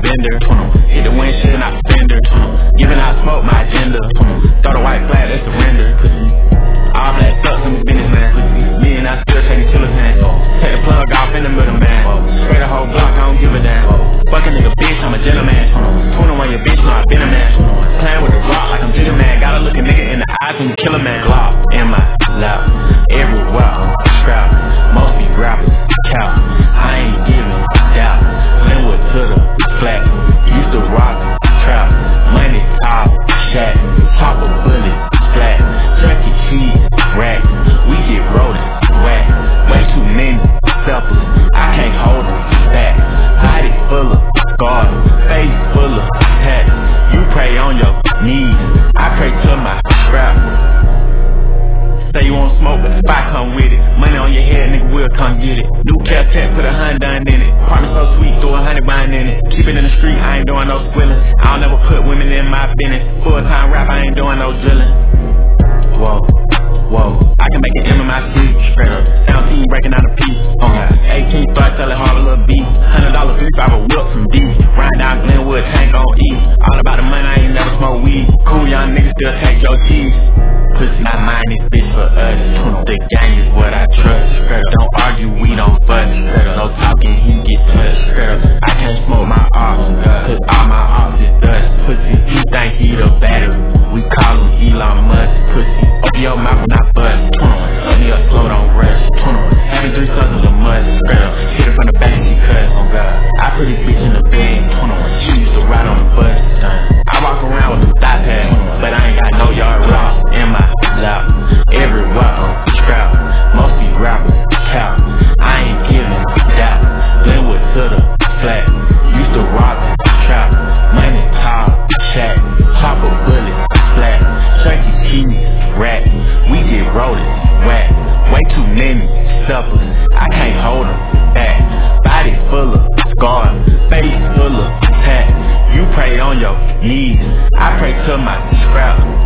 bender. Hit the windshield, not the fender. Giving out smoke, my agenda. Throw the white flag, let's surrender. All black sucks in the business, man. Me and I still taking killers, man. Take the plug off in the middle, man. Spray the whole block, I don't give a damn. Fuck a nigga, bitch, I'm a gentleman. 21 your bitch, know I been a man. Playing with the rock like I'm Jigga Man. Gotta look a nigga in the eyes when you kill a man. Glock in my lap, everywhere I'm strapped. Most be rappers, cow. I ain't giving doubt. Glenwood to the flat. Used to rock, trap. Money, top, shack. Top a bullet, flat. Chuck E. Cheese, rack. We get rolling, whack. Way too many suppers. I can't hold them back. Body full of scars. Face full of tats. You pray on your knees. I pray to my scrap. Say you want smoke, but the spot come with it. Money on your head, nigga, we'll come get it. New Caltech, put 100 in it. Apartment so sweet, throw 100 grind in it. Keep it in the street, I ain't doing no squilling. I don't never put women in my business. Full-time rap, I ain't doing no drilling. Whoa, whoa, I can make an M in my sleep, straight up. Sound team breaking out a piece. 18 start selling hard a little beef. $100 3 5 a whip from D. Ride down Glenwood, tank on E. All about the money, I ain't never smoke weed. Cool young niggas still take your cheese. Pussy, I mind this bitch for us. The gang is what I trust. Don't argue, we don't fuss. No talking, he get touched. I can't smoke my ops, cause all my ops is dust. Pussy, he think he the battery. We call him Elon Musk. Pussy, open your mouth when I bust. Up me up slow, don't rush. Having 3 sons of a must. Hit her from the back, she cut. I put this bitch in the bed. She used to ride on the bus. I walk around with a thigh pad, but I ain't got no yard rock in my lap. Everywhere I'm strapped. Most these rappers cow. I ain't giving doubt. Glenwood to the flat. Used to rock, trap. Money, top, shack. Top a bullet, flat. Chuck E. Cheese, rack. We get rolling, whack. Way too many suppers. I can't hold them back. Body full of scars. Face full of tats. You pray on your knees. I pray to my scrap.